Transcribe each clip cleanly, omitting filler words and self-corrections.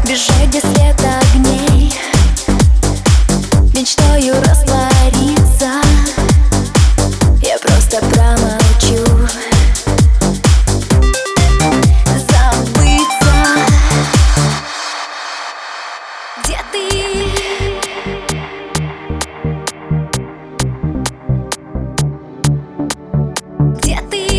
Бежать без света огней, мечтаю раствориться. Я просто промолчу, забыться. Где ты? Где ты?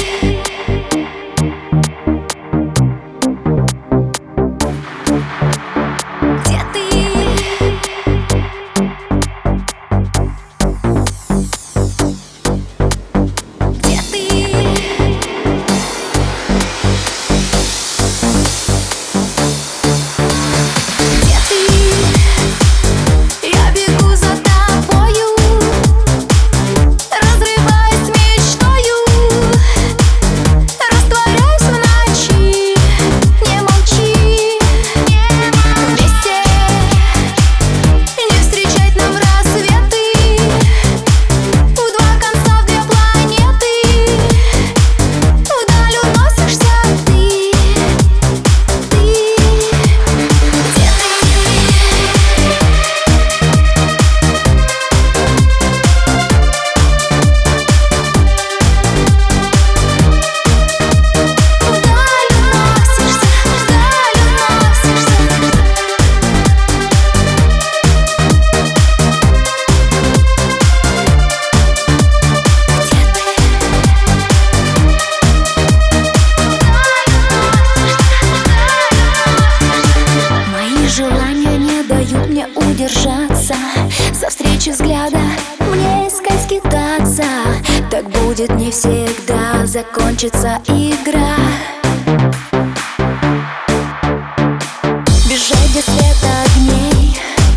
Мне удержаться, за встречи взгляда мне искать, скитаться. Так будет не всегда, закончится игра. Бежать без света огней,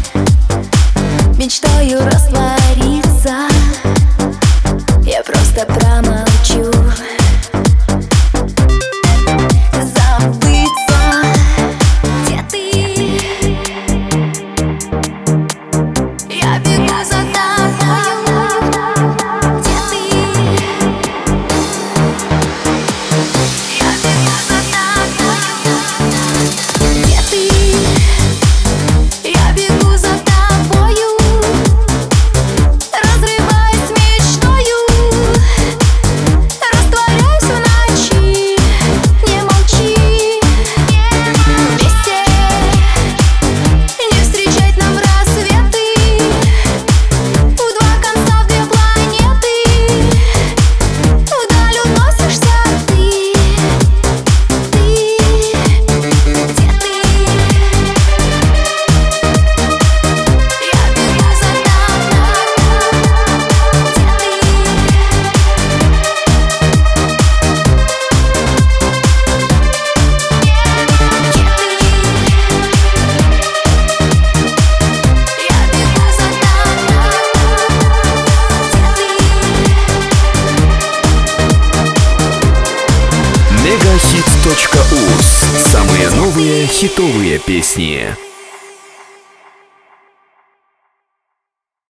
мечтаю раствориться. Я просто промолчу, забыться. Где ты? Я бегу за тобою. Где ты? Я бегу за тобою. Где ты? Я бегу за тобою, разрываясь мечтою, растворяюсь в ночи. Не молчи, вместе не встречать нам рассветы. В два конца, в две планеты, вдаль уносишься ты. Где ты? Я бегу за тобой. Megahits.uz. Самые новые хитовые песни.